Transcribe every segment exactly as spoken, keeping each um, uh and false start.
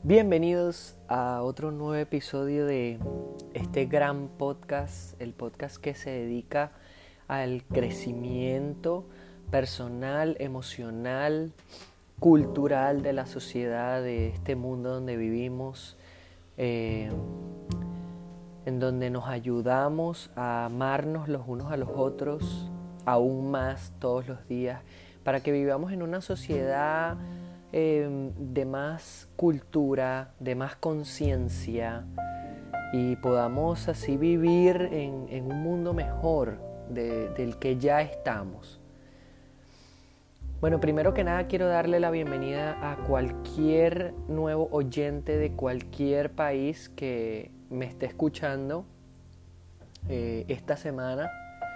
Bienvenidos a otro nuevo episodio de este gran podcast, el podcast que se dedica al crecimiento personal, emocional, cultural de la sociedad, de este mundo donde vivimos, eh, en donde nos ayudamos a amarnos los unos a los otros aún más todos los días, para que vivamos en una sociedad eh, de más cultura, de más conciencia, y podamos así vivir en, en un mundo mejor de, del que ya estamos. Bueno, primero que nada quiero darle la bienvenida a cualquier nuevo oyente de cualquier país que me esté escuchando eh, esta semana.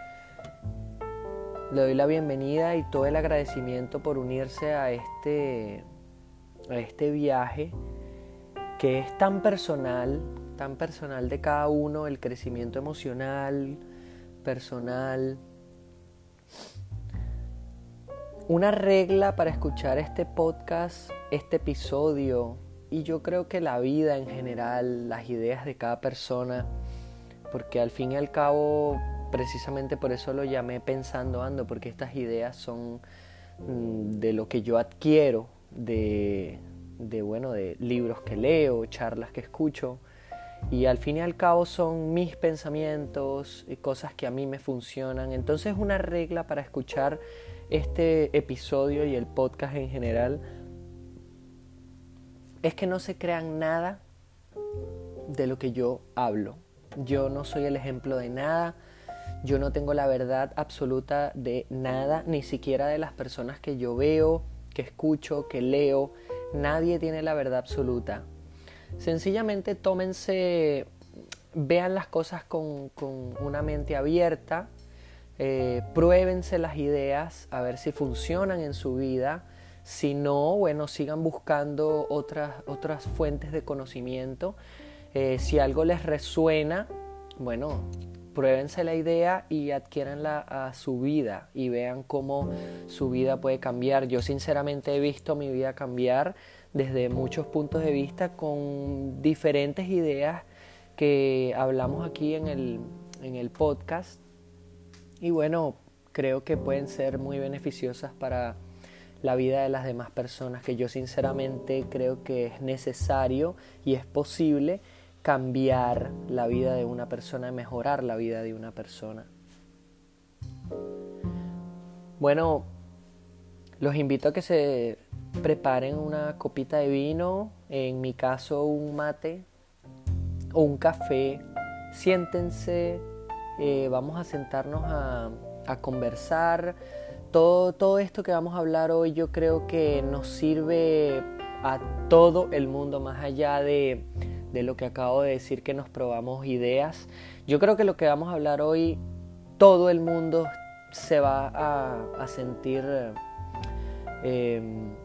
Le doy la bienvenida y todo el agradecimiento por unirse a este, a este viaje que es tan personal, tan personal de cada uno, el crecimiento emocional, personal. Una regla para escuchar este podcast, este episodio, y yo creo que la vida en general, las ideas de cada persona, porque al fin y al cabo, precisamente por eso lo llamé Pensando Ando, porque estas ideas son de lo que yo adquiero, de, de, bueno, de libros que leo, charlas que escucho, y al fin y al cabo son mis pensamientos y cosas que a mí me funcionan. Entonces una regla para escuchar este episodio y el podcast en general es que no se crean nada de lo que yo hablo. Yo no soy el ejemplo de nada, yo no tengo la verdad absoluta de nada, ni siquiera de las personas que yo veo, que escucho, que leo. Nadie tiene la verdad absoluta. Sencillamente tómense, vean las cosas con, con una mente abierta, eh, pruébense las ideas a ver si funcionan en su vida. Si no, bueno, sigan buscando otras, otras fuentes de conocimiento. Eh, si algo les resuena, bueno, pruébense la idea y adquiéranla a su vida y vean cómo su vida puede cambiar. Yo sinceramente he visto mi vida cambiar desde muchos puntos de vista con diferentes ideas que hablamos aquí en el, en el podcast. Y bueno, creo que pueden ser muy beneficiosas para la vida de las demás personas, que yo sinceramente creo que es necesario y es posible cambiar la vida de una persona, mejorar la vida de una persona. Bueno, los invito a que se preparen una copita de vino, en mi caso un mate o un café. Siéntense, eh, vamos a sentarnos a, a conversar. Todo, todo esto que vamos a hablar hoy yo creo que nos sirve a todo el mundo, más allá de, de lo que acabo de decir, que nos probamos ideas. Yo creo que lo que vamos a hablar hoy, todo el mundo se va a, a sentir eh,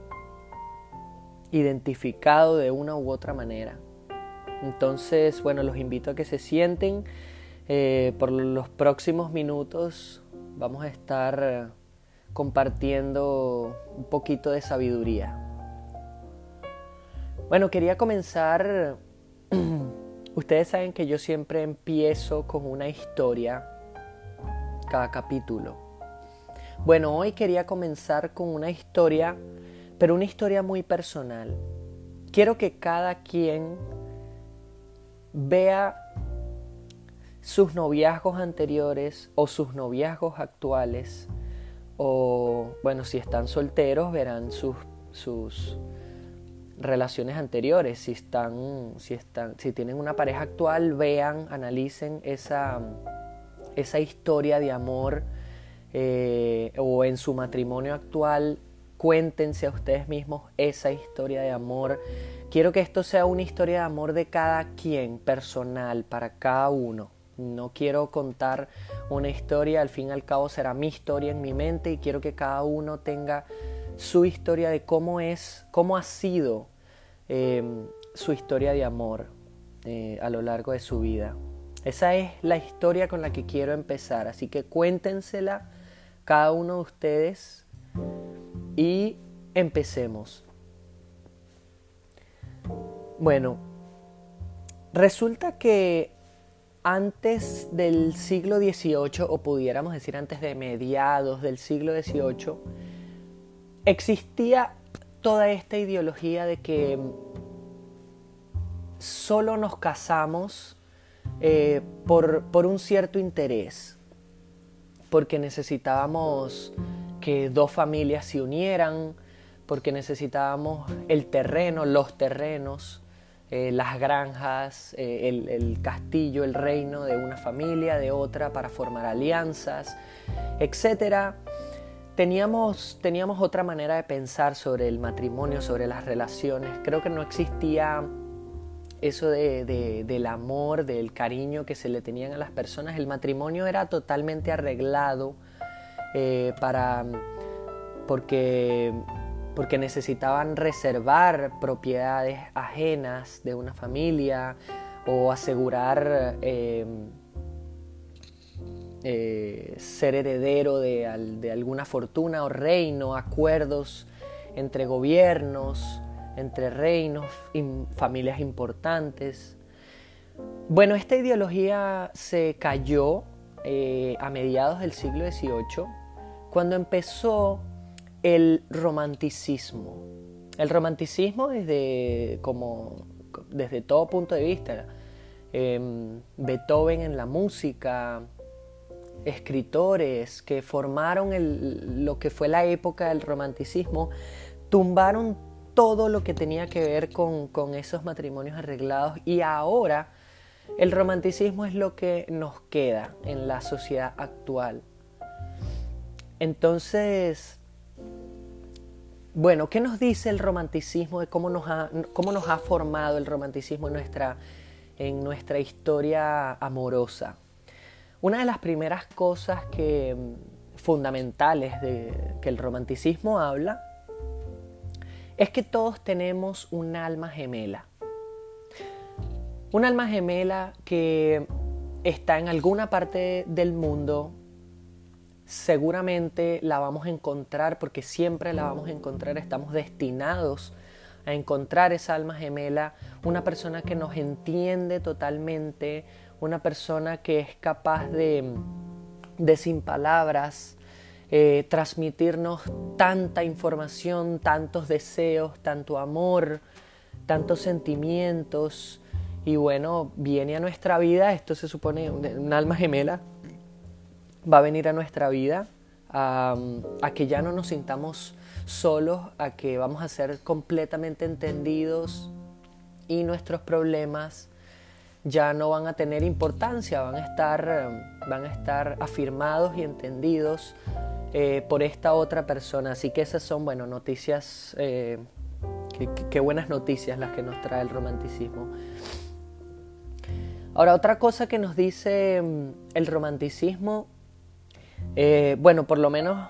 identificado de una u otra manera. Entonces, bueno, los invito a que se sienten. Eh, por los próximos minutos vamos a estar compartiendo un poquito de sabiduría. Bueno, quería comenzar. Ustedes saben que yo siempre empiezo con una historia cada capítulo. Bueno, hoy quería comenzar con una historia, pero una historia muy personal. Quiero que cada quien vea sus noviazgos anteriores o sus noviazgos actuales, o bueno, si están solteros verán sus, sus relaciones anteriores. Si están, si están, si tienen una pareja actual, vean, analicen esa, esa historia de amor, eh, o en su matrimonio actual, cuéntense a ustedes mismos esa historia de amor. Quiero que esto sea una historia de amor de cada quien, personal, para cada uno. No quiero contar una historia, al fin y al cabo será mi historia en mi mente, y quiero que cada uno tenga su historia de cómo es, cómo ha sido eh, su historia de amor eh, a lo largo de su vida. Esa es la historia con la que quiero empezar, así que cuéntensela cada uno de ustedes y empecemos. Bueno, resulta que antes del siglo dieciocho, o pudiéramos decir antes de mediados del siglo dieciocho, existía toda esta ideología de que solo nos casamos eh, por, por un cierto interés, porque necesitábamos que dos familias se unieran, porque necesitábamos el terreno, los terrenos, eh, las granjas, eh, el, el castillo, el reino de una familia, de otra, para formar alianzas, etcétera. Teníamos, teníamos otra manera de pensar sobre el matrimonio, sobre las relaciones. Creo que no existía eso de, de, del amor, del cariño que se le tenían a las personas. El matrimonio era totalmente arreglado eh, para, porque, porque necesitaban reservar propiedades ajenas de una familia o asegurar eh, eh, ser heredero de, de alguna fortuna o reino, acuerdos entre gobiernos, entre reinos y familias importantes. Bueno, esta ideología se cayó eh, a mediados del siglo dieciocho, cuando empezó el romanticismo. El romanticismo desde, como, desde todo punto de vista. Eh, Beethoven en la música, escritores que formaron el, lo que fue la época del romanticismo, tumbaron todo lo que tenía que ver con, con esos matrimonios arreglados, y ahora el romanticismo es lo que nos queda en la sociedad actual. Entonces, bueno, ¿qué nos dice el romanticismo de cómo nos ha, cómo nos ha formado el romanticismo en nuestra, en nuestra historia amorosa? Una de las primeras cosas que, fundamentales de que el romanticismo habla es que todos tenemos un alma gemela. Un alma gemela que está en alguna parte del mundo. Seguramente la vamos a encontrar, porque siempre la vamos a encontrar. Estamos destinados a encontrar esa alma gemela, una persona que nos entiende totalmente, una persona que es capaz de, de sin palabras, eh, transmitirnos tanta información, tantos deseos, tanto amor, tantos sentimientos. Y bueno, viene a nuestra vida, esto se supone un alma gemela, va a venir a nuestra vida a, a que ya no nos sintamos solos, a que vamos a ser completamente entendidos y nuestros problemas ya no van a tener importancia, van a estar, van a estar afirmados y entendidos eh, por esta otra persona. Así que esas son, bueno, noticias, eh, qué, qué buenas noticias las que nos trae el romanticismo. Ahora, otra cosa que nos dice el romanticismo, eh, bueno, por lo menos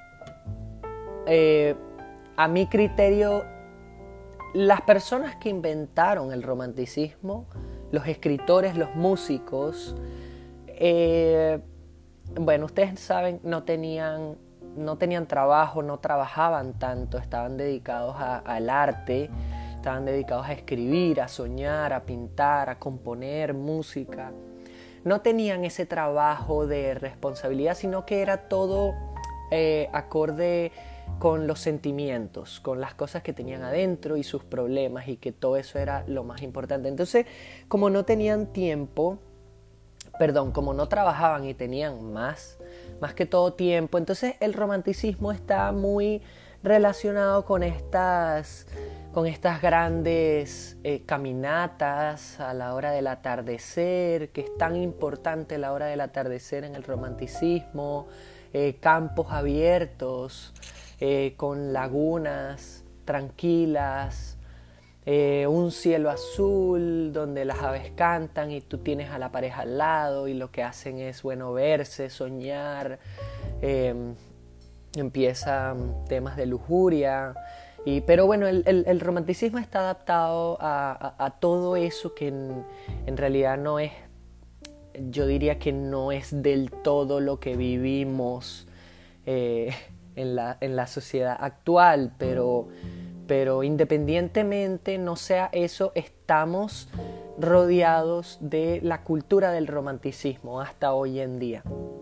eh, a mi criterio, las personas que inventaron el romanticismo, los escritores, los músicos, eh, bueno, ustedes saben, no tenían, no tenían trabajo, no trabajaban tanto, estaban dedicados a, al arte, estaban dedicados a escribir, a soñar, a pintar, a componer música. No tenían ese trabajo de responsabilidad, sino que era todo eh, acorde con los sentimientos, con las cosas que tenían adentro y sus problemas, y que todo eso era lo más importante. Entonces, como no tenían tiempo, perdón, como no trabajaban y tenían más, más que todo tiempo, entonces el romanticismo está muy relacionado con estas, con estas grandes eh, caminatas a la hora del atardecer, que es tan importante la hora del atardecer en el romanticismo, eh, campos abiertos, Eh, con lagunas tranquilas, eh, un cielo azul donde las aves cantan y tú tienes a la pareja al lado y lo que hacen es, bueno, verse, soñar, eh, empiezan temas de lujuria, y, pero bueno, el, el, el romanticismo está adaptado a, a, a todo eso que en, en realidad no es, yo diría que no es del todo lo que vivimos eh, En la, en la sociedad actual, pero, pero independientemente no sea eso, estamos rodeados de la cultura del romanticismo hasta hoy en día.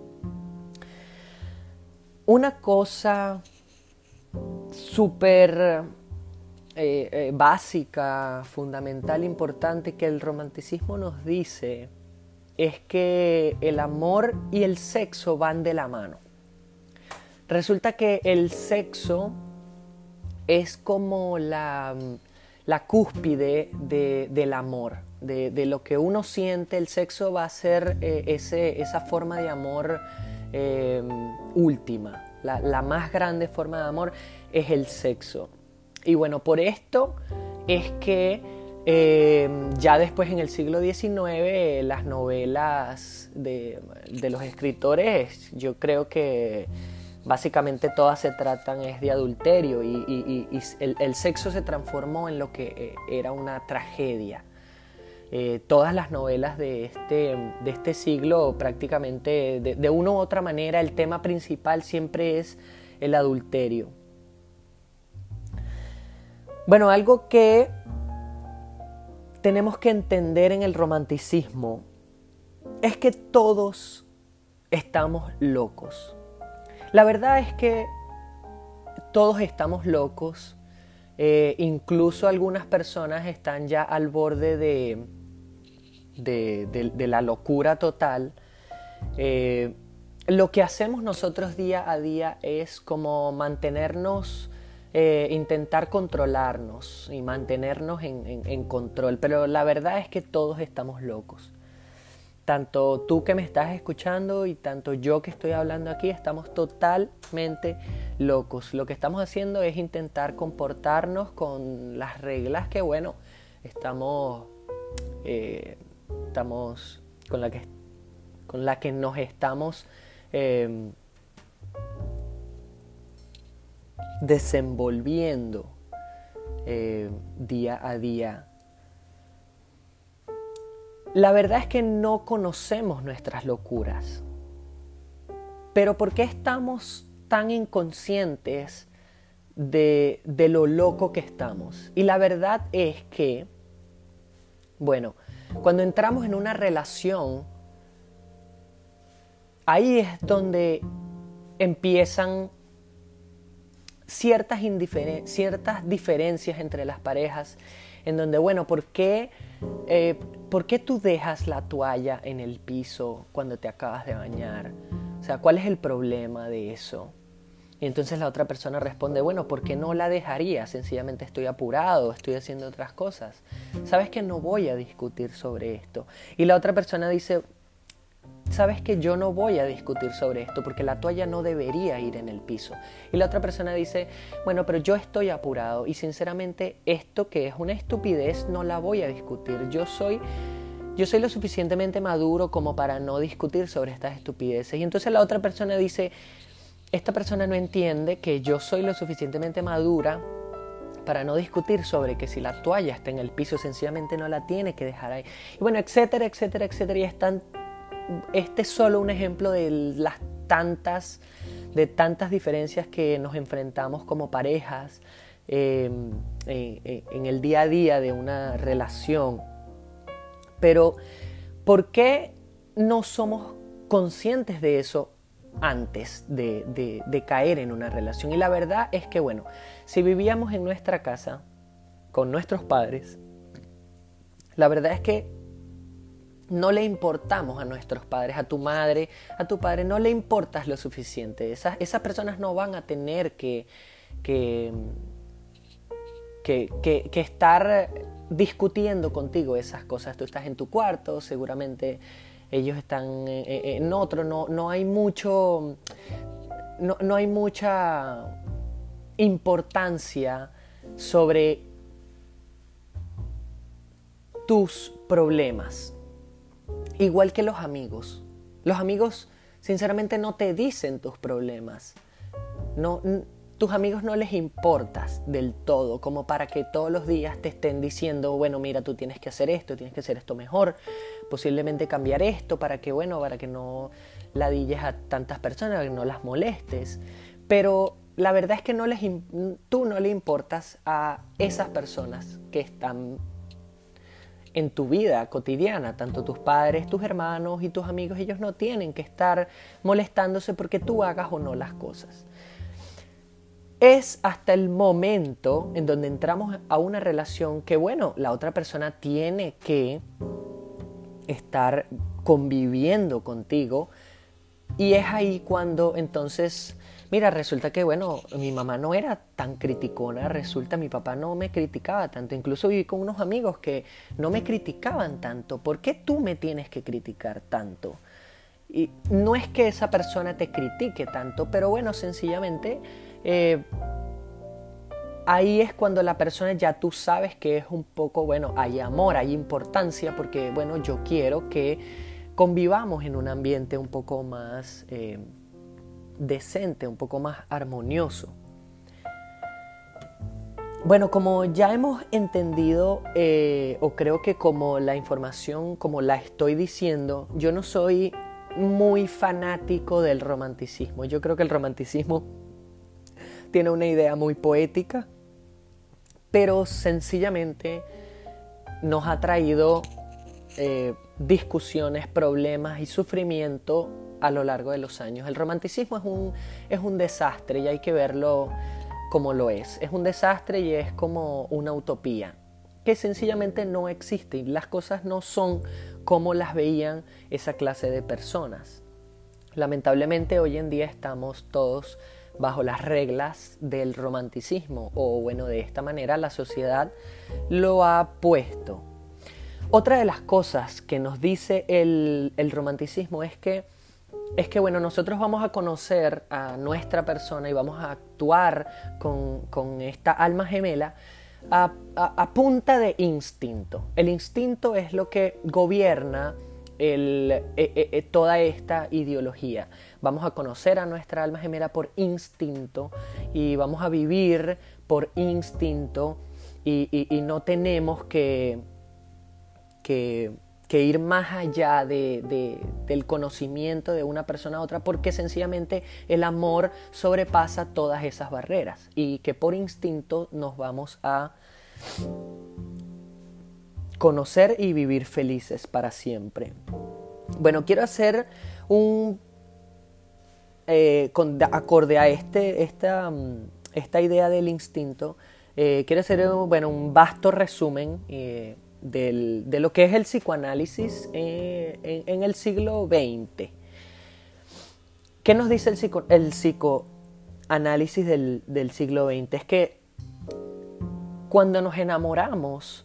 Una cosa súper eh, eh, básica, fundamental, importante que el romanticismo nos dice es que el amor y el sexo van de la mano. Resulta que el sexo es como la, la cúspide de, del amor, de, de lo que uno siente. El sexo va a ser eh, ese, esa forma de amor eh, última. La, la más grande forma de amor es el sexo. Y bueno, por esto es que eh, ya después en el siglo diecinueve eh, las novelas de, de los escritores, yo creo que básicamente todas se tratan es de adulterio y, y, y, y el, el sexo se transformó en lo que eh, era una tragedia. Eh, todas las novelas de este, de este siglo prácticamente de, de una u otra manera el tema principal siempre es el adulterio. Bueno, algo que tenemos que entender en el romanticismo es que todos estamos locos. La verdad es que todos estamos locos, eh, incluso algunas personas están ya al borde de, de, de, de la locura total. Eh, lo que hacemos nosotros día a día es como mantenernos, eh, intentar controlarnos y mantenernos en, en, en control, pero la verdad es que todos estamos locos. Tanto tú que me estás escuchando y tanto yo que estoy hablando aquí estamos totalmente locos. Lo que estamos haciendo es intentar comportarnos con las reglas que, bueno, estamos, eh, estamos con la que, con la que nos estamos eh, desenvolviendo eh, día a día. La verdad es que no conocemos nuestras locuras. Pero ¿por qué estamos tan inconscientes de, de lo loco que estamos? Y la verdad es que, bueno, cuando entramos en una relación, ahí es donde empiezan ciertas, indiferen- ciertas diferencias entre las parejas, en donde, bueno, ¿por qué, eh, ¿por qué tú dejas la toalla en el piso cuando te acabas de bañar? O sea, ¿cuál es el problema de eso? Y entonces la otra persona responde, bueno, ¿por qué no la dejaría? Sencillamente estoy apurado, estoy haciendo otras cosas. ¿Sabes que no voy a discutir sobre esto? Y la otra persona dice, sabes que yo no voy a discutir sobre esto porque la toalla no debería ir en el piso. Y la otra persona dice, bueno, pero yo estoy apurado y sinceramente esto que es una estupidez no la voy a discutir. Yo soy, yo soy lo suficientemente maduro como para no discutir sobre estas estupideces. Y entonces la otra persona dice, esta persona no entiende que yo soy lo suficientemente madura para no discutir sobre que si la toalla está en el piso, sencillamente no la tiene que dejar ahí. Y bueno, etcétera, etcétera, etcétera. Y están Este es solo un ejemplo de las tantas, de tantas diferencias que nos enfrentamos como parejas eh, eh, en el día a día de una relación. Pero, ¿por qué no somos conscientes de eso antes de, de, de caer en una relación? Y la verdad es que, bueno, si vivíamos en nuestra casa con nuestros padres, la verdad es que no le importamos a nuestros padres, a tu madre, a tu padre, no le importas lo suficiente. Esas, esas personas no van a tener que, que, que, que, que estar discutiendo contigo esas cosas. Tú estás en tu cuarto, seguramente ellos están en, en otro, no, no hay mucho, no, no hay mucha importancia sobre tus problemas. Igual que los amigos. Los amigos, sinceramente, no te dicen tus problemas. No, n- tus amigos no les importas del todo, como para que todos los días te estén diciendo, bueno, mira, tú tienes que hacer esto, tienes que hacer esto mejor, posiblemente cambiar esto para que, bueno, para que no ladilles a tantas personas, para que no las molestes. Pero la verdad es que no les, tú no le importas a esas personas que están en tu vida cotidiana, tanto tus padres, tus hermanos y tus amigos. Ellos no tienen que estar molestándose porque tú hagas o no las cosas. Es hasta el momento en donde entramos a una relación que, bueno, la otra persona tiene que estar conviviendo contigo, y es ahí cuando entonces, mira, resulta que, bueno, mi mamá no era tan criticona, resulta mi papá no me criticaba tanto, incluso viví con unos amigos que no me criticaban tanto. ¿Por qué tú me tienes que criticar tanto? Y no es que esa persona te critique tanto, pero bueno, sencillamente eh, ahí es cuando la persona ya tú sabes que es un poco, bueno, hay amor, hay importancia, porque bueno, yo quiero que convivamos en un ambiente un poco más eh, decente, un poco más armonioso. Bueno, como ya hemos entendido, eh, o creo que como la información, como la estoy diciendo, yo no soy muy fanático del romanticismo. Yo creo que el romanticismo tiene una idea muy poética, pero sencillamente nos ha traído eh, discusiones, problemas y sufrimiento a lo largo de los años. El romanticismo es un, es un desastre y hay que verlo como lo es. Es un desastre y es como una utopía que sencillamente no existe, y las cosas no son como las veían esa clase de personas. Lamentablemente hoy en día estamos todos bajo las reglas del romanticismo, o bueno, de esta manera la sociedad lo ha puesto. Otra de las cosas que nos dice el, el romanticismo es que, es que bueno, nosotros vamos a conocer a nuestra persona y vamos a actuar con, con esta alma gemela a, a, a punta de instinto. El instinto es lo que gobierna el, eh, eh, toda esta ideología. Vamos a conocer a nuestra alma gemela por instinto y vamos a vivir por instinto, y, y, y no tenemos que, que, que ir más allá de, de, del conocimiento de una persona a otra, porque sencillamente el amor sobrepasa todas esas barreras y que por instinto nos vamos a conocer y vivir felices para siempre. Bueno, quiero hacer un eh, con, acorde a este, esta, esta idea del instinto, eh, quiero hacer bueno, un vasto resumen eh, del, de lo que es el psicoanálisis eh, en, en el siglo veinte. ¿Qué nos dice el, psico, el psicoanálisis del, del siglo veinte? Es que cuando nos enamoramos,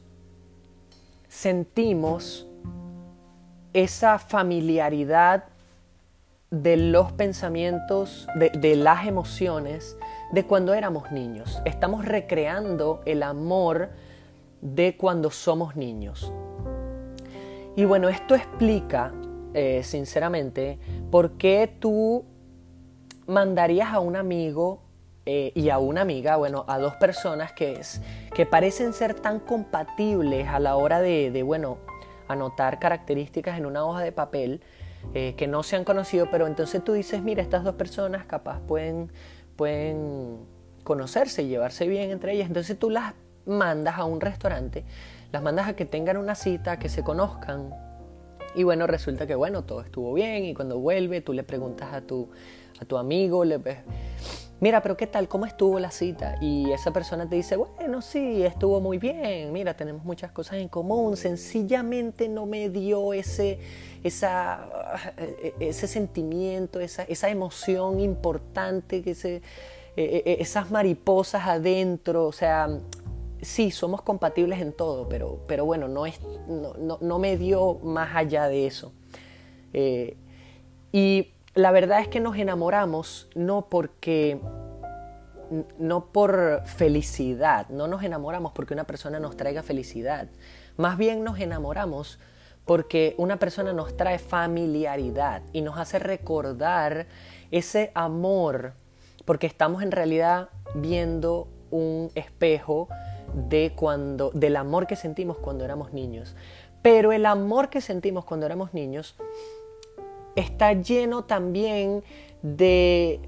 sentimos esa familiaridad de los pensamientos, de, de las emociones de cuando éramos niños. Estamos recreando el amor de cuando somos niños. Y bueno, esto explica, eh, sinceramente, por qué tú mandarías a un amigo eh, y a una amiga, bueno, a dos personas que, es, que parecen ser tan compatibles a la hora de, de bueno, anotar características en una hoja de papel, eh, que no se han conocido, pero entonces tú dices, mira, estas dos personas capaz pueden, pueden conocerse y llevarse bien entre ellas. Entonces tú las mandas a un restaurante, las mandas a que tengan una cita, que se conozcan, y bueno, resulta que bueno, todo estuvo bien, y cuando vuelve tú le preguntas a tu, a tu amigo, le ves, mira, pero ¿qué tal? ¿Cómo estuvo la cita? Y esa persona te dice, bueno, sí, estuvo muy bien, mira, tenemos muchas cosas en común, sencillamente no me dio ese, esa, ese sentimiento, esa, esa emoción importante, que se, esas mariposas adentro, o sea, sí, somos compatibles en todo, pero, pero bueno, no, es, no, no, no me dio más allá de eso. Eh, y la verdad es que nos enamoramos no porque, no por felicidad, no nos enamoramos porque una persona nos traiga felicidad. Más bien nos enamoramos porque una persona nos trae familiaridad y nos hace recordar ese amor, porque estamos en realidad viendo un espejo de cuando, del amor que sentimos cuando éramos niños. Pero el amor que sentimos cuando éramos niños está lleno también de,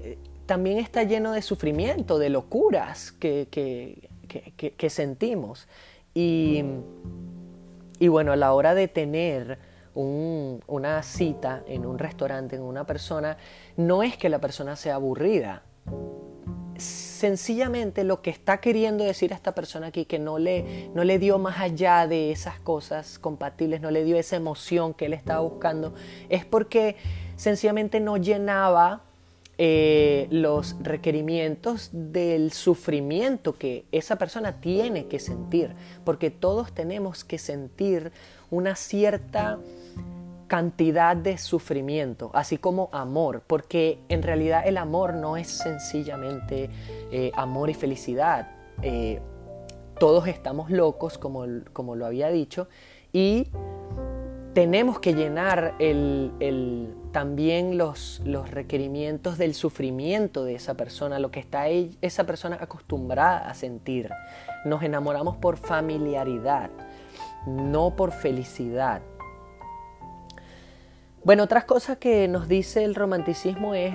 también está lleno de sufrimiento, de locuras que, que, que, que, que sentimos. Y, y bueno, a la hora de tener un, una cita en un restaurante, en una persona, no es que la persona sea aburrida. Sencillamente lo que está queriendo decir a esta persona aquí, que no le, no le dio más allá de esas cosas compatibles, no le dio esa emoción que él estaba buscando, es porque sencillamente no llenaba eh, los requerimientos del sufrimiento que esa persona tiene que sentir, porque todos tenemos que sentir una cierta cantidad de sufrimiento, así como amor, porque en realidad el amor no es sencillamente eh, amor y felicidad. Eh, todos estamos locos, como, como lo había dicho, y tenemos que llenar el, el, también los, los requerimientos del sufrimiento de esa persona, lo que está esa persona acostumbrada a sentir. Nos enamoramos por familiaridad, no por felicidad. Bueno, otras cosas que nos dice el romanticismo es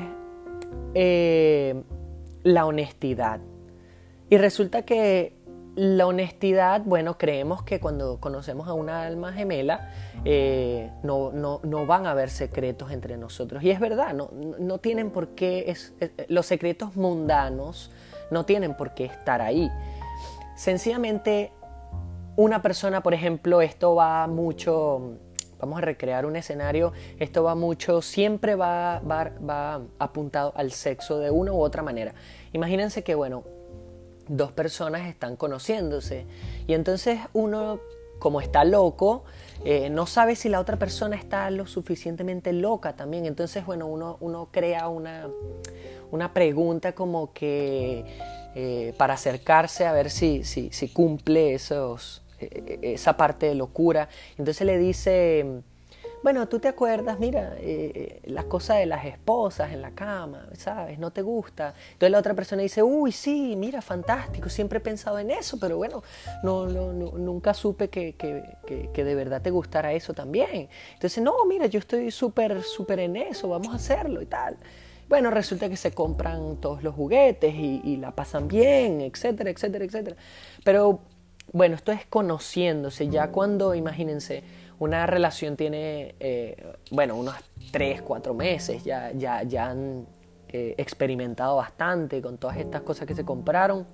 eh, la honestidad. Y resulta que la honestidad, bueno, creemos que cuando conocemos a una alma gemela eh, no, no, no van a haber secretos entre nosotros. Y es verdad, no, no tienen por qué, es, es, los secretos mundanos no tienen por qué estar ahí. Sencillamente, una persona, por ejemplo, esto va mucho... Vamos a recrear un escenario, esto va mucho, siempre va, va, va apuntado al sexo de una u otra manera. Imagínense que, bueno, dos personas están conociéndose y entonces uno, como está loco, eh, no sabe si la otra persona está lo suficientemente loca también. Entonces, bueno, uno, uno crea una, una pregunta como que eh, para acercarse a ver si, si, si cumple esos... esa parte de locura. Entonces le dice, bueno, tú te acuerdas, mira, eh, las cosas de las esposas en la cama, ¿sabes? ¿No te gusta? Entonces la otra persona dice, uy, sí, mira, fantástico, siempre he pensado en eso, pero bueno, no, no, no, nunca supe que, que, que, que de verdad te gustara eso también. Entonces, no, mira, yo estoy súper, súper en eso, vamos a hacerlo y tal. Bueno, resulta que se compran todos los juguetes y, y la pasan bien, etcétera, etcétera, etcétera. Pero bueno, esto es conociéndose. Ya cuando, imagínense, una relación tiene, eh, bueno, unos tres, cuatro meses, ya, ya, ya han eh, experimentado bastante con todas estas cosas que se compraron.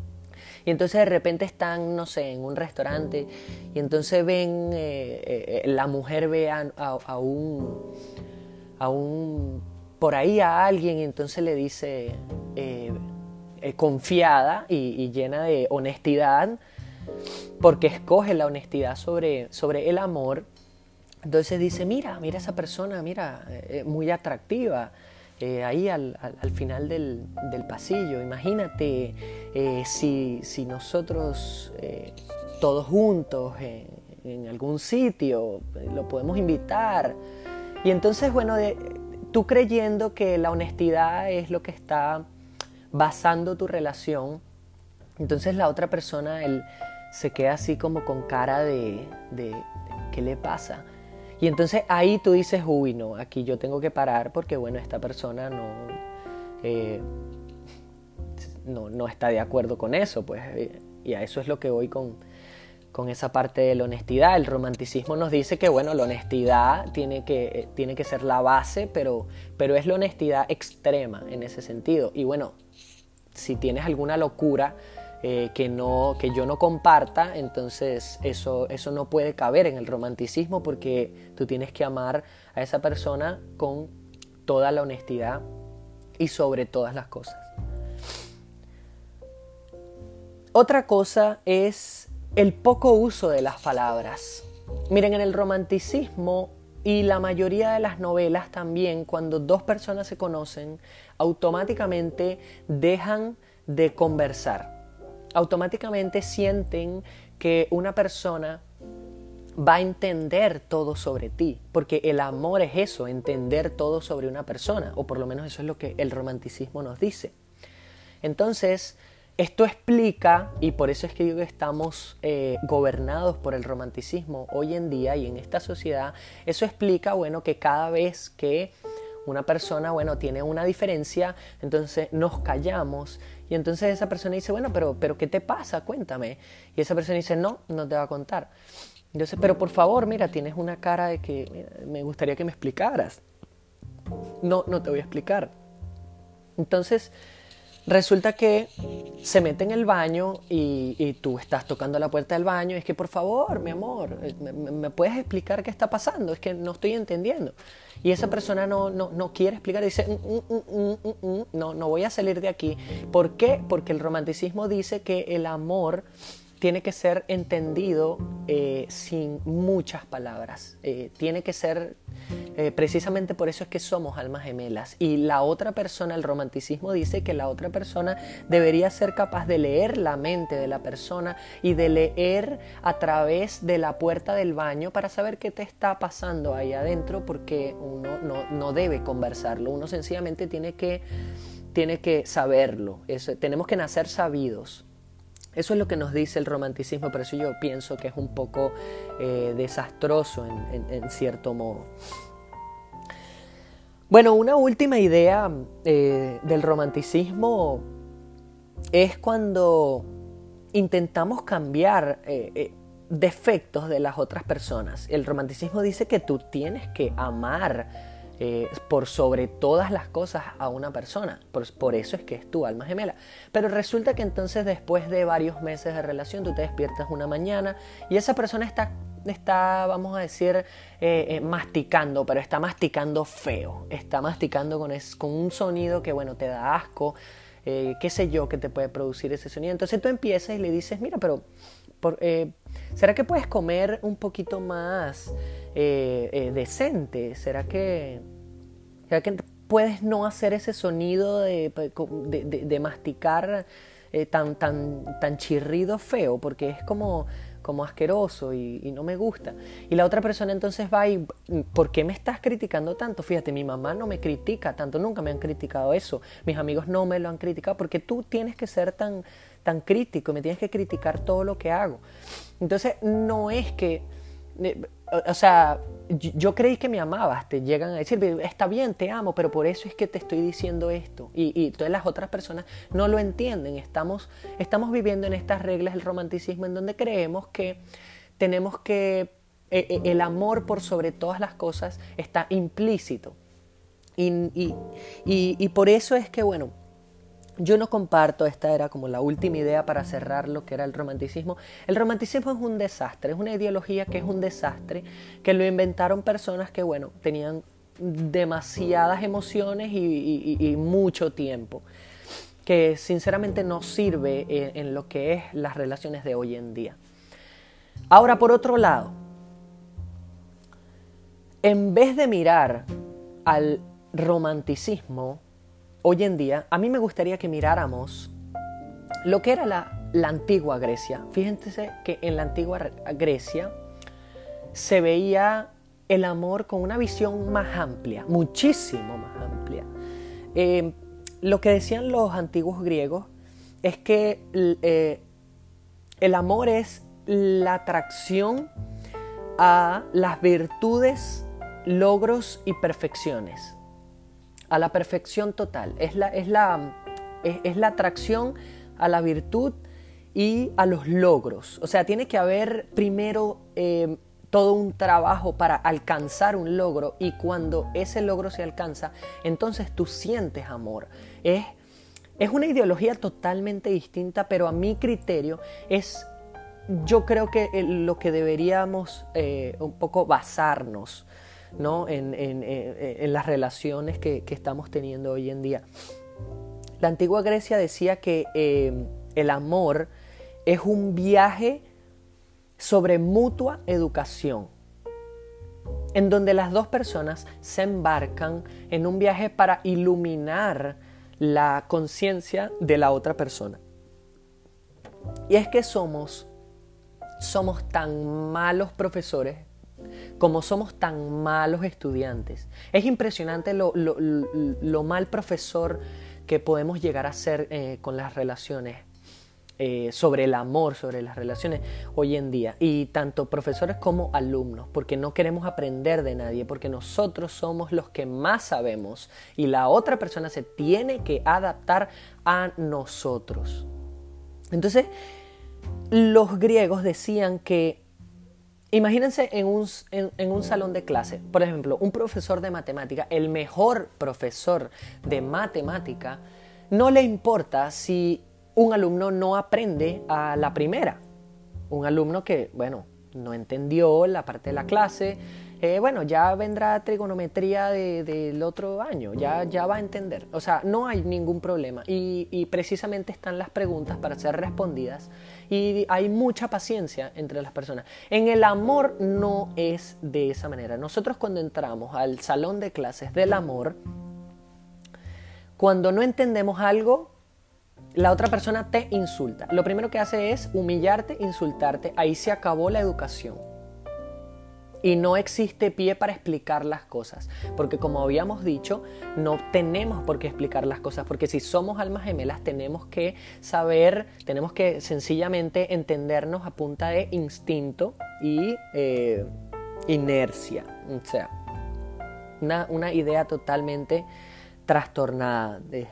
Y entonces de repente están, no sé, en un restaurante y entonces ven, eh, eh, la mujer ve a, a, a un, a un, por ahí a alguien y entonces le dice, eh, eh, confiada y, y llena de honestidad, porque escoge la honestidad sobre, sobre el amor. Entonces dice, mira, mira esa persona, mira, eh, muy atractiva, eh, ahí al, al, al final del, del pasillo. Imagínate eh, si, si nosotros eh, todos juntos en, en algún sitio eh, lo podemos invitar. Y entonces, bueno, de, tú creyendo que la honestidad es lo que está basando tu relación, entonces la otra persona, él se queda así como con cara de, de, de ¿qué le pasa? Y entonces ahí tú dices, uy, no, aquí yo tengo que parar porque, bueno, esta persona no, eh, no, no está de acuerdo con eso, pues, y a eso es lo que voy con, con esa parte de la honestidad. El romanticismo nos dice que, bueno, la honestidad tiene que, tiene que ser la base, pero, pero es la honestidad extrema en ese sentido. Y bueno, si tienes alguna locura eh, que, no, que yo no comparta, entonces eso, eso no puede caber en el romanticismo, porque tú tienes que amar a esa persona con toda la honestidad y sobre todas las cosas. Otra cosa es el poco uso de las palabras. Miren, en el romanticismo y la mayoría de las novelas también, cuando dos personas se conocen, automáticamente dejan de conversar. Automáticamente sienten que una persona va a entender todo sobre ti, porque el amor es eso, entender todo sobre una persona, o por lo menos eso es lo que el romanticismo nos dice. Entonces, esto explica, y por eso es que digo que estamos eh, gobernados por el romanticismo hoy en día y en esta sociedad, eso explica, bueno, que cada vez que Una persona, bueno, tiene una diferencia, entonces nos callamos y entonces esa persona dice, bueno, pero, pero ¿qué te pasa? Cuéntame. Y esa persona dice, no, no te va a contar. Entonces, pero por favor, mira, tienes una cara de que mira, me gustaría que me explicaras. No, no te voy a explicar. Entonces, resulta que se mete en el baño y, y tú estás tocando la puerta del baño y es que por favor, mi amor, ¿me, me puedes explicar qué está pasando? Es que no estoy entendiendo. Y esa persona no, no, no quiere explicar, dice, mm, mm, mm, mm, mm, no, no voy a salir de aquí. ¿Por qué? Porque el romanticismo dice que el amor tiene que ser entendido eh, sin muchas palabras. Eh, tiene que ser, eh, precisamente por eso es que somos almas gemelas. Y la otra persona, el romanticismo dice que la otra persona debería ser capaz de leer la mente de la persona y de leer a través de la puerta del baño para saber qué te está pasando ahí adentro, porque uno no, no debe conversarlo. Uno sencillamente tiene que, tiene que saberlo. Eso, tenemos que nacer sabidos. Eso es lo que nos dice el romanticismo, por eso yo pienso que es un poco eh, desastroso en, en, en cierto modo. Bueno, una última idea eh, del romanticismo es cuando intentamos cambiar eh, eh, defectos de las otras personas. El romanticismo dice que tú tienes que amar Eh, por sobre todas las cosas a una persona, por, por eso es que es tu alma gemela. Pero resulta que entonces después de varios meses de relación tú te despiertas una mañana y esa persona está, está vamos a decir, eh, eh, masticando, pero está masticando feo, está masticando con, es, con un sonido que bueno, te da asco, eh, qué sé yo, que te puede producir ese sonido. Entonces tú empiezas y le dices, mira, pero por, eh, ¿será que puedes comer un poquito más eh, eh, decente? ¿Será que, ¿será que puedes no hacer ese sonido de, de, de, de masticar eh, tan, tan, tan chirrido feo? Porque es como, como asqueroso y, y no me gusta. Y la otra persona entonces va y, ¿por qué me estás criticando tanto? Fíjate, mi mamá no me critica tanto, nunca me han criticado eso. Mis amigos no me lo han criticado porque tú tienes que ser tan... tan crítico, me tienes que criticar todo lo que hago. Entonces no es que, o sea, yo creí que me amabas, te llegan a decir, está bien, te amo, pero por eso es que te estoy diciendo esto. Y, y todas las otras personas no lo entienden. Estamos, estamos viviendo en estas reglas del romanticismo en donde creemos que tenemos que, eh, el amor por sobre todas las cosas está implícito. Y, y, y, y por eso es que, bueno, yo no comparto, esta era como la última idea para cerrar lo que era el romanticismo. El romanticismo es un desastre, es una ideología que es un desastre, que lo inventaron personas que, bueno, tenían demasiadas emociones y, y, y mucho tiempo, que sinceramente no sirve en, en lo que es las relaciones de hoy en día. Ahora, por otro lado, en vez de mirar al romanticismo hoy en día, a mí me gustaría que miráramos lo que era la, la antigua Grecia. Fíjense que en la antigua Grecia se veía el amor con una visión más amplia, muchísimo más amplia. Eh, lo que decían los antiguos griegos es que eh, el amor es la atracción a las virtudes, logros y perfecciones. A la perfección total, es la, es, la, es, es la atracción a la virtud y a los logros. O sea, tiene que haber primero eh, todo un trabajo para alcanzar un logro, y cuando ese logro se alcanza, entonces tú sientes amor. Es, es una ideología totalmente distinta, pero a mi criterio es, yo creo que lo que deberíamos eh, un poco basarnos, ¿no? en, en, en, en las relaciones que, que estamos teniendo hoy en día. La antigua Grecia decía que eh, el amor es un viaje sobre mutua educación, en donde las dos personas se embarcan en un viaje para iluminar la conciencia de la otra persona. Y es que somos, somos tan malos profesores como somos tan malos estudiantes. Es impresionante lo, lo, lo, lo mal profesor que podemos llegar a ser eh, con las relaciones. eh, sobre el amor, sobre las relaciones hoy en día. Y tanto profesores como alumnos, porque no queremos aprender de nadie, porque nosotros somos los que más sabemos y la otra persona se tiene que adaptar a nosotros. Entonces, los griegos decían que, imagínense en un, en, en un salón de clase, por ejemplo, un profesor de matemática, el mejor profesor de matemática, no le importa si un alumno no aprende a la primera. Un alumno que, bueno, no entendió la parte de la clase, eh, bueno, ya vendrá trigonometría de, del otro año, ya, ya va a entender. O sea, no hay ningún problema. Y, y precisamente están las preguntas para ser respondidas. Y hay mucha paciencia entre las personas. En el amor no es de esa manera. Nosotros cuando entramos al salón de clases del amor, cuando no entendemos algo, la otra persona te insulta. Lo primero que hace es humillarte, insultarte. Ahí se acabó la educación. Y no existe pie para explicar las cosas. Porque como habíamos dicho, no tenemos por qué explicar las cosas. Porque si somos almas gemelas, tenemos que saber, tenemos que sencillamente entendernos a punta de instinto y eh, inercia. O sea, una, una idea totalmente trastornada. De...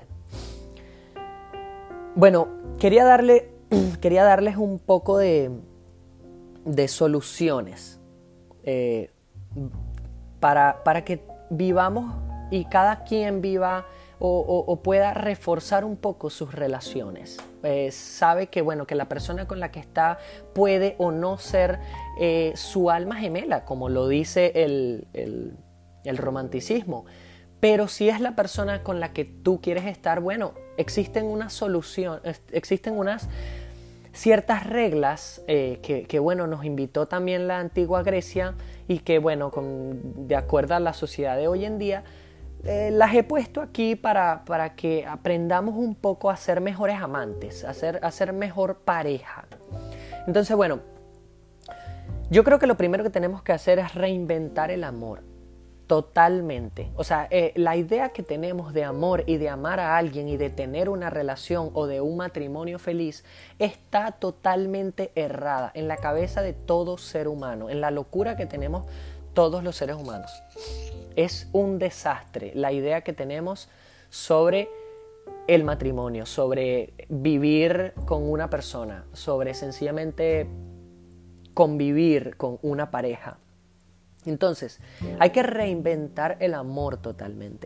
Bueno, quería, darle, quería darles un poco de, de soluciones. Eh, para, para que vivamos y cada quien viva o, o, o pueda reforzar un poco sus relaciones. Eh, sabe que, bueno, que la persona con la que está puede o no ser eh, su alma gemela, como lo dice el, el, el romanticismo. Pero si es la persona con la que tú quieres estar, bueno, existen unas soluciones, existen unas ciertas reglas eh, que, que, bueno, nos invitó también la antigua Grecia y que, bueno, con, de acuerdo a la sociedad de hoy en día, eh, las he puesto aquí para, para que aprendamos un poco a ser mejores amantes, a ser, a ser mejor pareja. Entonces, bueno, yo creo que lo primero que tenemos que hacer es reinventar el amor. Totalmente. O sea, eh, la idea que tenemos de amor y de amar a alguien y de tener una relación o de un matrimonio feliz está totalmente errada en la cabeza de todo ser humano, en la locura que tenemos todos los seres humanos. Es un desastre la idea que tenemos sobre el matrimonio, sobre vivir con una persona, sobre sencillamente convivir con una pareja. Entonces, hay que reinventar el amor totalmente.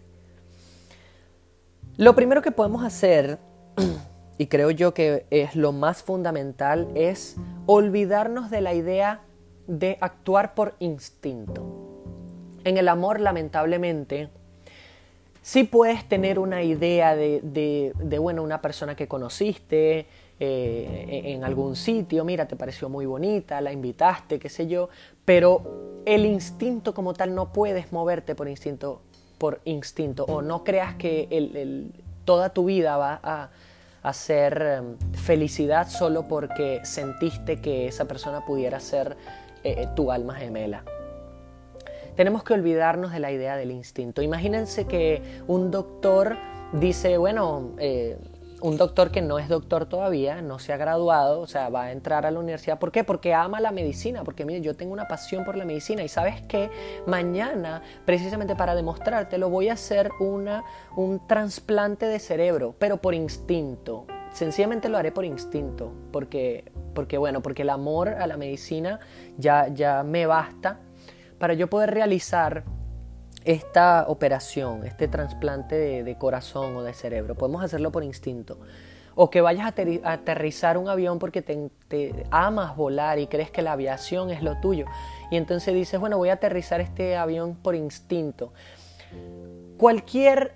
Lo primero que podemos hacer, y creo yo que es lo más fundamental, es olvidarnos de la idea de actuar por instinto. En el amor, lamentablemente, sí puedes tener una idea de, de, de bueno, una persona que conociste eh, en algún sitio, mira, te pareció muy bonita, la invitaste, qué sé yo, pero el instinto como tal no puedes moverte por instinto, por instinto o no creas que el, el, toda tu vida va a, a ser um, felicidad solo porque sentiste que esa persona pudiera ser eh, tu alma gemela. Tenemos que olvidarnos de la idea del instinto. Imagínense que un doctor dice, bueno, eh, un doctor que no es doctor todavía, no se ha graduado, o sea, va a entrar a la universidad. ¿Por qué? Porque ama la medicina, porque mire, yo tengo una pasión por la medicina y ¿sabes qué? Mañana, precisamente para demostrártelo, voy a hacer una, un trasplante de cerebro, pero por instinto. Sencillamente lo haré por instinto, porque, porque bueno, porque el amor a la medicina ya, ya me basta para yo poder realizar esta operación, este trasplante de, de corazón o de cerebro. Podemos hacerlo por instinto. O que vayas a, ter- a aterrizar un avión porque te, te amas volar y crees que la aviación es lo tuyo. Y entonces dices, bueno, voy a aterrizar este avión por instinto. Cualquier,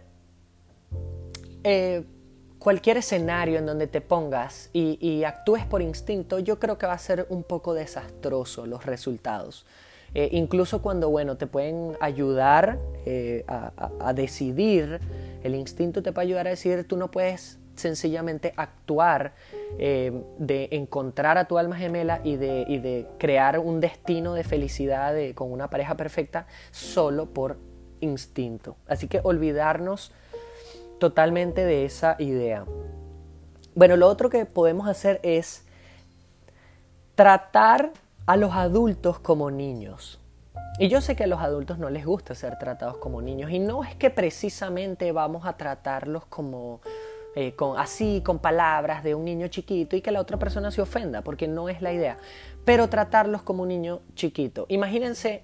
eh, cualquier escenario en donde te pongas y, y actúes por instinto, yo creo que va a ser un poco desastroso los resultados. Eh, incluso cuando, bueno, te pueden ayudar eh, a, a, a decidir, el instinto te puede ayudar a decidir, tú no puedes sencillamente actuar eh, de encontrar a tu alma gemela y de, y de crear un destino de felicidad de, con una pareja perfecta solo por instinto. Así que olvidarnos totalmente de esa idea. Bueno, lo otro que podemos hacer es tratar a los adultos como niños. Y yo sé que a los adultos no les gusta ser tratados como niños. Y no es que precisamente vamos a tratarlos como eh, con, así, con palabras de un niño chiquito y que la otra persona se ofenda, porque no es la idea. Pero tratarlos como un niño chiquito. Imagínense,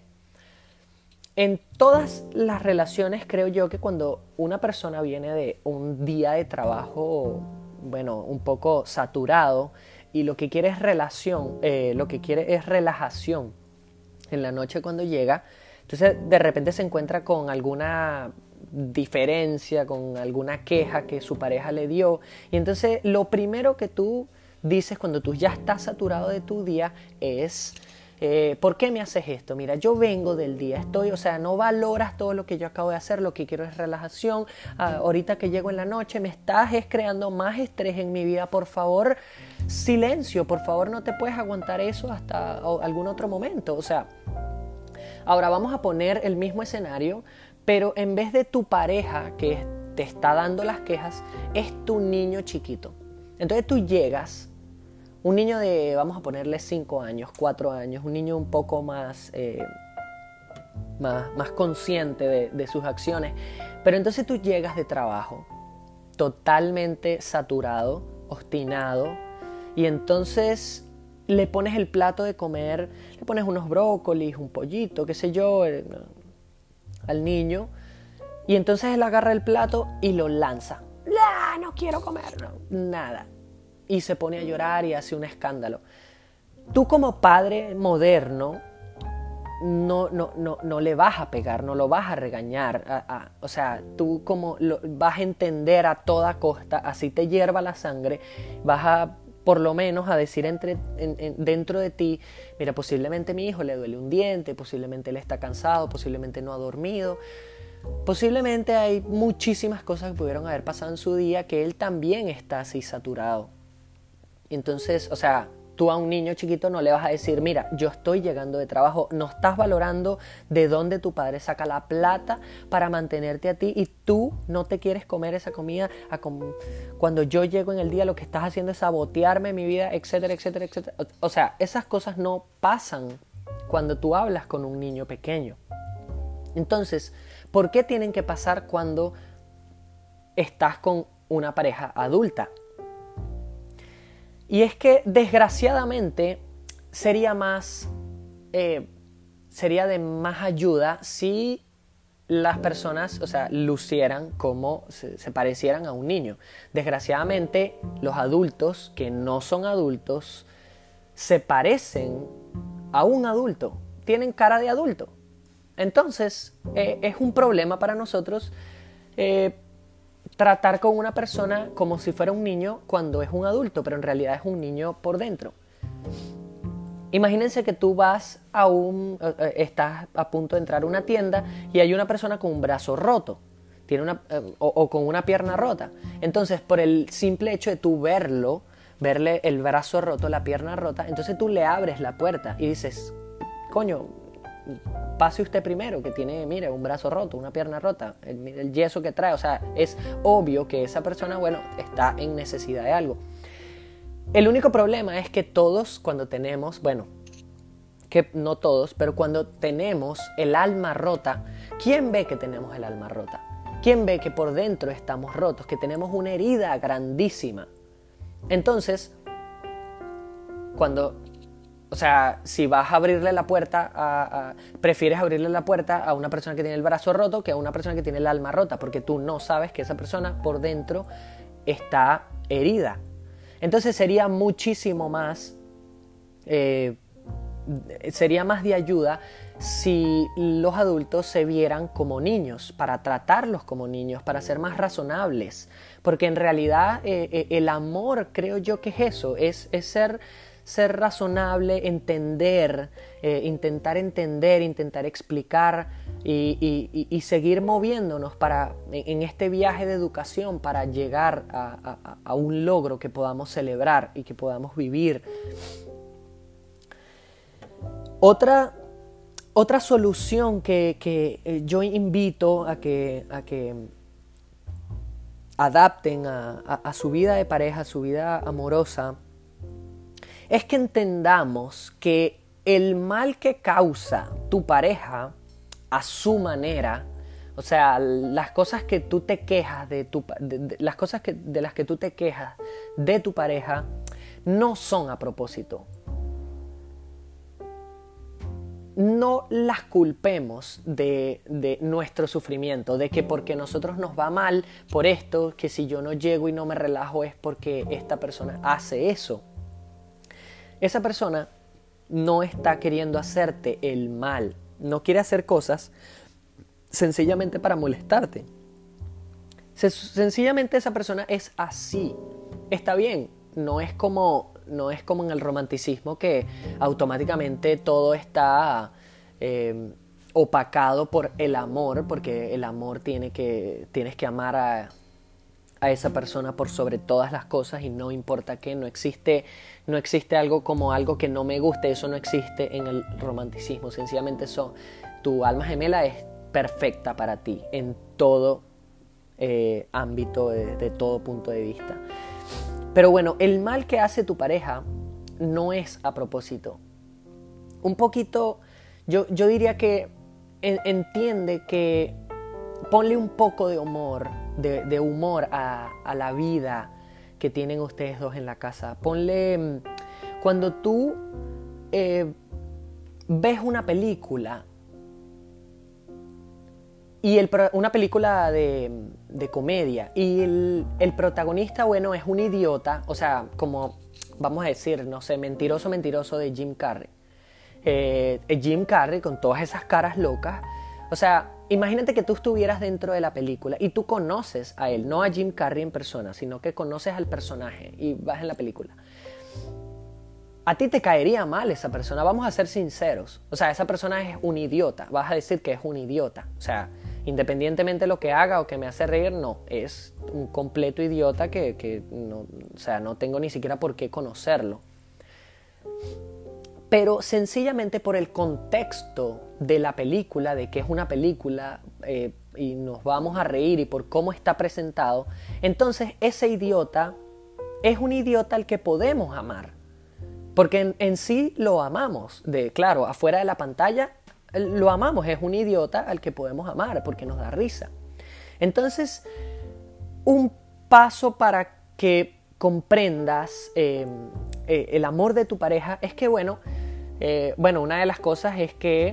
en todas las relaciones creo yo que cuando una persona viene de un día de trabajo, bueno, un poco saturado, y lo que quiere es relación, eh, lo que quiere es relajación en la noche cuando llega, entonces de repente se encuentra con alguna diferencia, con alguna queja que su pareja le dio, y entonces lo primero que tú dices cuando tú ya estás saturado de tu día es... Eh, ¿por qué me haces esto? Mira, yo vengo del día, estoy, o sea, no valoras todo lo que yo acabo de hacer, lo que quiero es relajación, ah, ahorita que llego en la noche me estás es creando más estrés en mi vida, por favor, silencio, por favor no te puedes aguantar eso hasta algún otro momento, o sea, ahora vamos a poner el mismo escenario, pero en vez de tu pareja que te está dando las quejas, es tu niño chiquito, entonces tú llegas. Un niño de, vamos a ponerle cinco años, cuatro años, un niño un poco más, eh, más, más consciente de, de sus acciones. Pero entonces tú llegas de trabajo totalmente saturado, obstinado, y entonces le pones el plato de comer, le pones unos brócolis, un pollito, qué sé yo, eh, al niño, y entonces él agarra el plato y lo lanza. ¡Ah, no quiero comerlo! Nada. Y se pone a llorar y hace un escándalo. Tú como padre moderno no, no, no, no le vas a pegar, no lo vas a regañar. A, a, o sea, tú como lo, vas a entender a toda costa, así te hierva la sangre, vas a por lo menos a decir entre, en, en, dentro de ti, mira, posiblemente a mi hijo le duele un diente, posiblemente él está cansado, posiblemente no ha dormido. Posiblemente hay muchísimas cosas que pudieron haber pasado en su día que él también está así saturado. Entonces, o sea, tú a un niño chiquito no le vas a decir, mira, yo estoy llegando de trabajo, no estás valorando de dónde tu padre saca la plata para mantenerte a ti y tú no te quieres comer esa comida. A com- Cuando yo llego en el día lo que estás haciendo es sabotearme mi vida, etcétera, etcétera, etcétera. O sea, esas cosas no pasan cuando tú hablas con un niño pequeño. Entonces, ¿por qué tienen que pasar cuando estás con una pareja adulta? Y es que desgraciadamente sería más, eh, sería de más ayuda si las personas, o sea, lucieran como se, se parecieran a un niño. Desgraciadamente los adultos que no son adultos se parecen a un adulto, tienen cara de adulto. Entonces eh, es un problema para nosotros eh, tratar con una persona como si fuera un niño cuando es un adulto, pero en realidad es un niño por dentro. Imagínense que tú vas a un, eh, estás a punto de entrar a una tienda y hay una persona con un brazo roto, tiene una, eh, o, o con una pierna rota. Entonces, por el simple hecho de tú verlo, verle el brazo roto, la pierna rota, entonces tú le abres la puerta y dices, coño, pase usted primero, que tiene, mire, un brazo roto, una pierna rota, el, el yeso que trae, o sea, es obvio que esa persona, bueno, está en necesidad de algo. El único problema es que todos cuando tenemos, bueno, que no todos, pero cuando tenemos el alma rota, ¿quién ve que tenemos el alma rota? ¿Quién ve que por dentro estamos rotos, que tenemos una herida grandísima? Entonces, cuando... O sea, si vas a abrirle la puerta, a, a, prefieres abrirle la puerta a una persona que tiene el brazo roto que a una persona que tiene el alma rota, porque tú no sabes que esa persona por dentro está herida. Entonces sería muchísimo más, eh, sería más de ayuda si los adultos se vieran como niños, para tratarlos como niños, para ser más razonables, porque en realidad eh, eh, el amor, creo yo que es eso, es, es ser... ser razonable, entender, eh, intentar entender, intentar explicar y, y, y seguir moviéndonos para, en este viaje de educación para llegar a, a, a un logro que podamos celebrar y que podamos vivir. Otra, otra solución que, que yo invito a que, a que adapten a, a, a su vida de pareja, a su vida amorosa, es que entendamos que el mal que causa tu pareja a su manera, o sea, las cosas que tú te quejas de tu, de, de, las cosas que, de las que tú te quejas de tu pareja, no son a propósito. No las culpemos de, de nuestro sufrimiento, de que porque nosotros nos va mal por esto, que si yo no llego y no me relajo es porque esta persona hace eso. Esa persona no está queriendo hacerte el mal, no quiere hacer cosas sencillamente para molestarte. Sencillamente esa persona es así. Está bien, no es como, no es como en el romanticismo que automáticamente todo está eh, opacado por el amor, porque el amor tiene que, tienes que amar a, a esa persona por sobre todas las cosas y no importa qué, no existe, no existe algo como algo que no me guste, eso no existe en el romanticismo. Sencillamente eso, tu alma gemela es perfecta para ti en todo eh, ámbito, de, de todo punto de vista. Pero bueno, el mal que hace tu pareja no es a propósito. Un poquito, yo, yo diría que en, entiende que ponle un poco de humor, de, de humor a, a la vida que tienen ustedes dos en la casa. Ponle, cuando tú eh, ves una película, y el, una película de, de comedia, y el, el protagonista, bueno, es un idiota, o sea, como, vamos a decir, no sé, Mentiroso, Mentiroso de Jim Carrey. Eh, Jim Carrey con todas esas caras locas, o sea, imagínate que tú estuvieras dentro de la película y tú conoces a él, no a Jim Carrey en persona, sino que conoces al personaje y vas en la película. A ti te caería mal esa persona, vamos a ser sinceros. O sea, esa persona es un idiota, vas a decir que es un idiota. O sea, independientemente de lo que haga o que me hace reír, no, es un completo idiota que, que no, o sea, no tengo ni siquiera por qué conocerlo. Pero sencillamente por el contexto de la película, de que es una película eh, y nos vamos a reír y por cómo está presentado, entonces ese idiota es un idiota al que podemos amar. Porque en, en sí lo amamos, de, claro, afuera de la pantalla lo amamos, es un idiota al que podemos amar porque nos da risa. Entonces, un paso para que comprendas eh, eh, el amor de tu pareja es que, bueno, eh, bueno, una de las cosas es que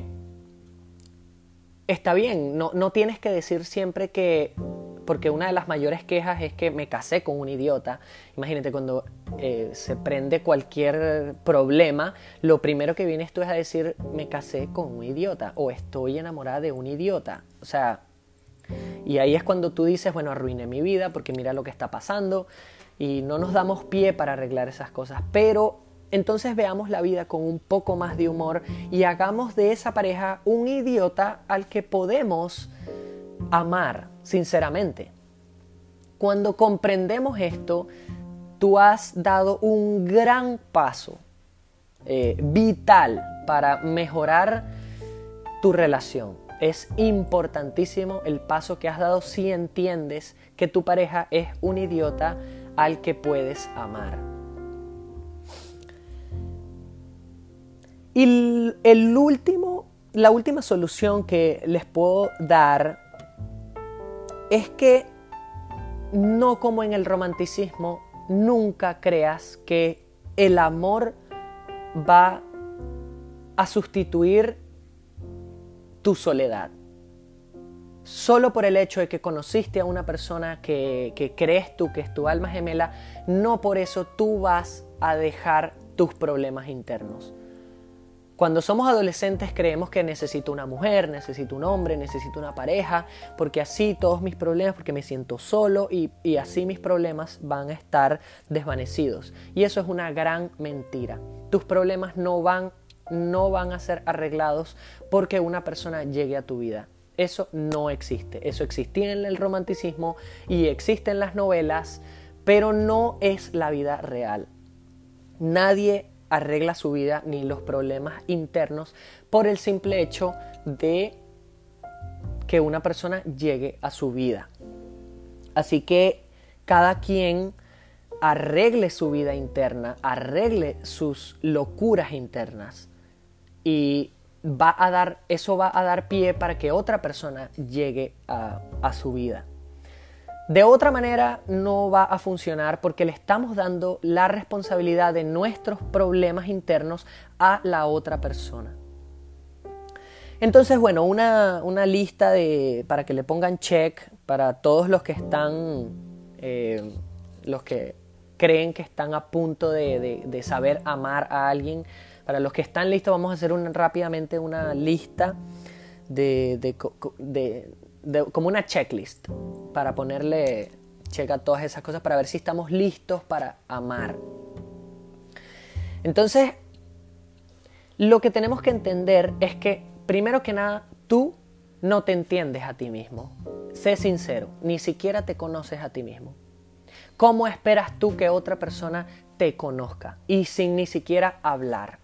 está bien, no, no tienes que decir siempre que, porque una de las mayores quejas es que me casé con un idiota. Imagínate cuando eh, se prende cualquier problema, lo primero que vienes tú es a decir me casé con un idiota o estoy enamorada de un idiota. O sea, y ahí es cuando tú dices, bueno, arruiné mi vida porque mira lo que está pasando y no nos damos pie para arreglar esas cosas. Pero entonces veamos la vida con un poco más de humor y hagamos de esa pareja un idiota al que podemos amar sinceramente. Cuando comprendemos esto, tú has dado un gran paso eh, vital para mejorar tu relación. Es importantísimo el paso que has dado si entiendes que tu pareja es un idiota al que puedes amar. Y el, el último, la última solución que les puedo dar es que no como en el romanticismo, nunca creas que el amor va a sustituir tu soledad. Solo por el hecho de que conociste a una persona que, que crees tú que es tu alma gemela, no por eso tú vas a dejar tus problemas internos. Cuando somos adolescentes creemos que necesito una mujer, necesito un hombre, necesito una pareja, porque así todos mis problemas, porque me siento solo y, y así mis problemas van a estar desvanecidos. Y eso es una gran mentira. Tus problemas no van, no van a ser arreglados porque una persona llegue a tu vida. Eso no existe. Eso existía en el romanticismo y existe en las novelas, pero no es la vida real. Nadie arregla su vida ni los problemas internos por el simple hecho de que una persona llegue a su vida. Así que cada quien arregle su vida interna, arregle sus locuras internas y va a dar, eso va a dar pie para que otra persona llegue a, a su vida. De otra manera no va a funcionar porque le estamos dando la responsabilidad de nuestros problemas internos a la otra persona. Entonces, bueno, una, una lista de, para que le pongan check para todos los que están, eh, los que creen que están a punto de, de, de saber amar a alguien. Para los que están listos, vamos a hacer un, rápidamente una lista de, de, de, de, como una checklist para ponerle check a todas esas cosas para ver si estamos listos para amar. Entonces, lo que tenemos que entender es que, primero que nada, tú no te entiendes a ti mismo. Sé sincero, ni siquiera te conoces a ti mismo. ¿Cómo esperas tú que otra persona te conozca? Y sin ni siquiera hablar.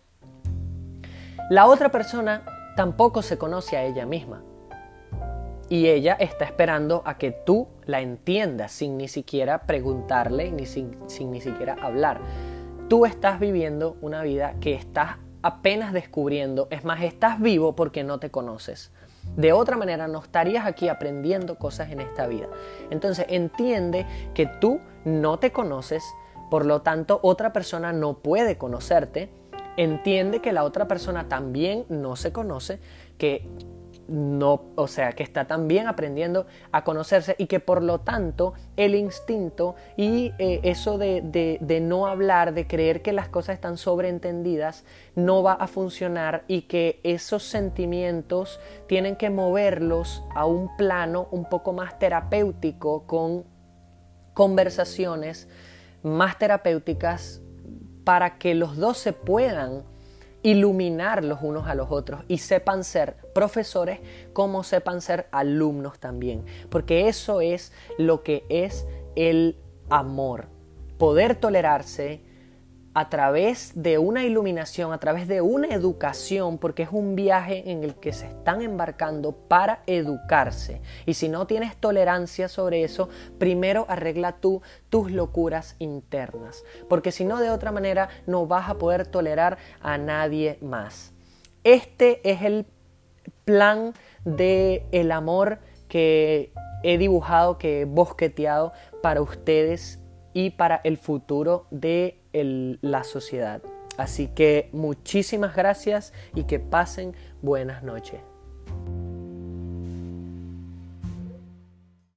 La otra persona tampoco se conoce a ella misma. Y ella está esperando a que tú la entiendas sin ni siquiera preguntarle, ni sin, sin ni siquiera hablar. Tú estás viviendo una vida que estás apenas descubriendo. Es más, estás vivo porque no te conoces. De otra manera, no estarías aquí aprendiendo cosas en esta vida. Entonces, entiende que tú no te conoces, por lo tanto, otra persona no puede conocerte. Entiende que la otra persona también no se conoce, que no, o sea, que está también aprendiendo a conocerse y que por lo tanto el instinto y eh, eso de, de, de no hablar, de creer que las cosas están sobreentendidas, no va a funcionar y que esos sentimientos tienen que moverlos a un plano un poco más terapéutico con conversaciones más terapéuticas para que los dos se puedan iluminar los unos a los otros y sepan ser profesores como sepan ser alumnos también. Porque eso es lo que es el amor. Poder tolerarse a través de una iluminación, a través de una educación, porque es un viaje en el que se están embarcando para educarse. Y si no tienes tolerancia sobre eso, primero arregla tú tus locuras internas, porque si no, de otra manera no vas a poder tolerar a nadie más. Este es el plan del amor que he dibujado, que he bosqueteado para ustedes y para el futuro de el, la sociedad. Así que muchísimas gracias y que pasen buenas noches.